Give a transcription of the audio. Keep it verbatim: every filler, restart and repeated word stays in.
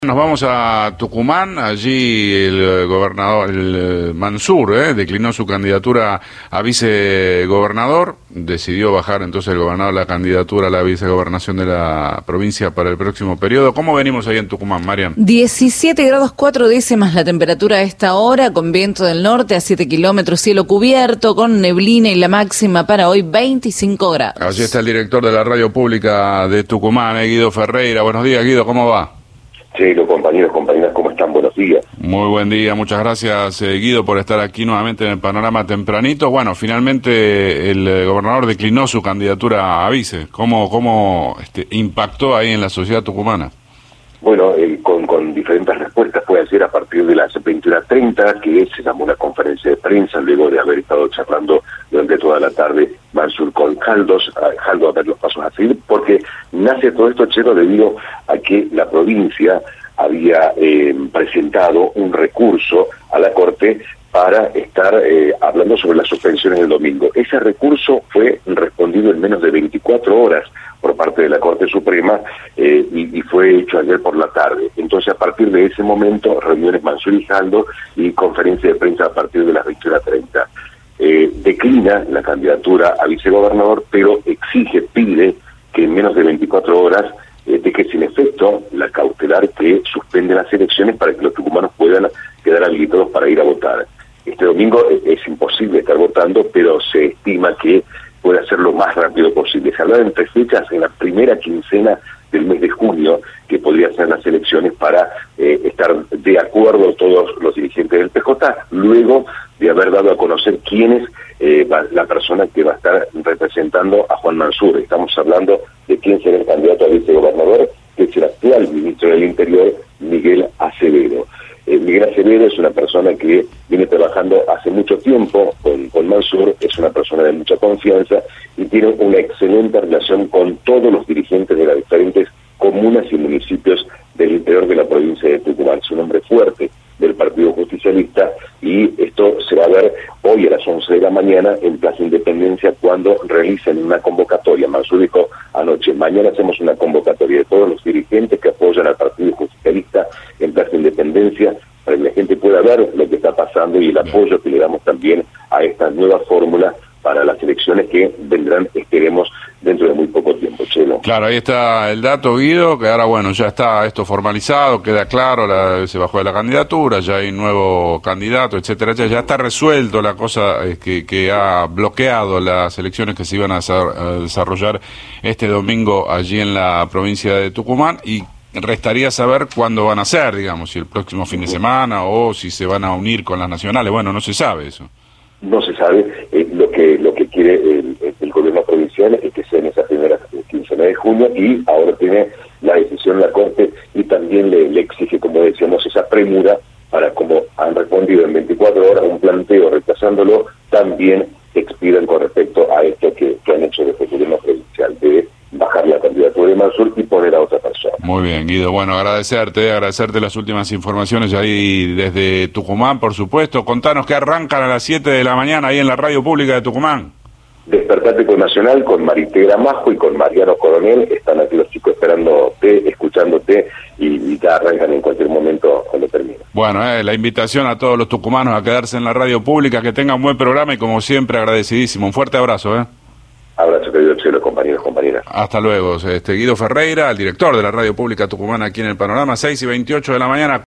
Nos vamos a Tucumán, allí el gobernador, el Mansur, ¿eh? declinó su candidatura a vicegobernador, decidió bajar entonces el gobernador la candidatura a la vicegobernación de la provincia para el próximo periodo. ¿Cómo venimos ahí en Tucumán, Marian? diecisiete grados cuatro décimas la temperatura a esta hora, con viento del norte a siete kilómetros, cielo cubierto, con neblina y la máxima para hoy veinticinco grados. Allí está el director de la radio pública de Tucumán, ¿eh? Guido Ferreira. Buenos días, Guido, ¿cómo va? Sí, los compañeros, compañeras, ¿cómo están? Buenos días. Muy buen día, muchas gracias, eh, Guido, por estar aquí nuevamente en el panorama tempranito. Bueno, finalmente el eh, gobernador declinó su candidatura a vice. ¿Cómo, cómo este, impactó ahí en la sociedad tucumana? Bueno, eh, con, con diferentes respuestas fue ayer a partir de las veintiuna treinta, que se llamó una conferencia de prensa, luego de haber estado charlando durante toda la tarde Mansur con Jaldos, a Jaldo a ver los pasos a seguir, porque nace todo esto, Chelo, debido a que la provincia había eh, presentado un recurso a la Corte para estar eh, hablando sobre las suspensiones del domingo. Ese recurso fue respondido en menos de veinticuatro horas por parte de la Corte Suprema eh, y, y fue hecho ayer por la tarde. Entonces, a partir de ese momento, reuniones Mansur y Jaldo y conferencia de prensa a partir de las veintiuna treinta. Eh, declina la candidatura a vicegobernador, pero exige, pide que en menos de veinticuatro horas eh, deje sin efecto la cautelar que suspende las elecciones para que los tucumanos puedan quedar habilitados para ir a votar. Este domingo es, es imposible estar votando, pero se estima que puede hacer lo más rápido posible. Se hablaba entre fechas en la primera quincena del mes de junio, que podría ser las elecciones para eh, estar de acuerdo todos los dirigentes del P J, luego de haber dado a conocer quién es eh, va, la persona que va a estar representando a Juan Mansur. Estamos hablando de quién será el candidato a vicegobernador, que es el actual ministro del Interior, Miguel Acevedo. Eh, Miguel Acevedo es una persona que viene trabajando hace mucho tiempo con, con Mansur, es una persona de mucha confianza y tiene una excelente relación con todos los dirigentes de las diferentes comunas y municipios del interior de la provincia de Tucumán. Es un hombre fuerte del Partido Justicialista y esto se va a ver hoy a las once de la mañana en Plaza Independencia cuando realicen una convocatoria. Mansur dijo anoche, mañana hacemos una convocatoria de todos los dirigentes que apoyan al Partido Justicialista en Plaza Independencia para que la gente pueda ver lo que está pasando y el apoyo que le damos también a esta nueva fórmula para las elecciones que vendrán, esperemos, dentro de muy poco tiempo, Chelo. Claro, ahí está el dato, Guido, que ahora, bueno, ya está esto formalizado, queda claro, la, se bajó de la candidatura, ya hay nuevo candidato, etcétera, ya, ya está resuelto la cosa eh, que, que ha bloqueado las elecciones que se iban a, a desarrollar este domingo allí en la provincia de Tucumán, y restaría saber cuándo van a ser, digamos, si el próximo fin de semana o si se van a unir con las nacionales. Bueno, no se sabe eso. No se sabe. Eh, lo que lo que quiere el, el gobierno provincial es que sea en esa primera quincena de junio, y ahora tiene la decisión la Corte y también le, le exige, como decíamos, esa premura para, como han respondido en veinticuatro horas un planteo rechazándolo, también expidan con respecto a esto que, que han hecho desde el gobierno provincial de bajar la candidatura de Mansur y poner a otra persona. Muy bien, Guido. Bueno, agradecerte, agradecerte las últimas informaciones ahí desde Tucumán, por supuesto. Contanos que arrancan a las siete de la mañana ahí en la radio pública de Tucumán. Despertate con Nacional, con Marité Gramajo y con Mariano Coronel. Están aquí los chicos esperándote, escuchándote y, y ya arrancan en cualquier momento cuando termine. Bueno, eh, la invitación a todos los tucumanos a quedarse en la radio pública, que tengan un buen programa y como siempre agradecidísimo. Un fuerte abrazo, ¿eh? Abrazo, querido Chelo, compañeros, compañeras. Hasta luego. Este, Guido Ferreira, el director de la radio pública tucumana aquí en el Panorama, seis y veintiocho de la mañana.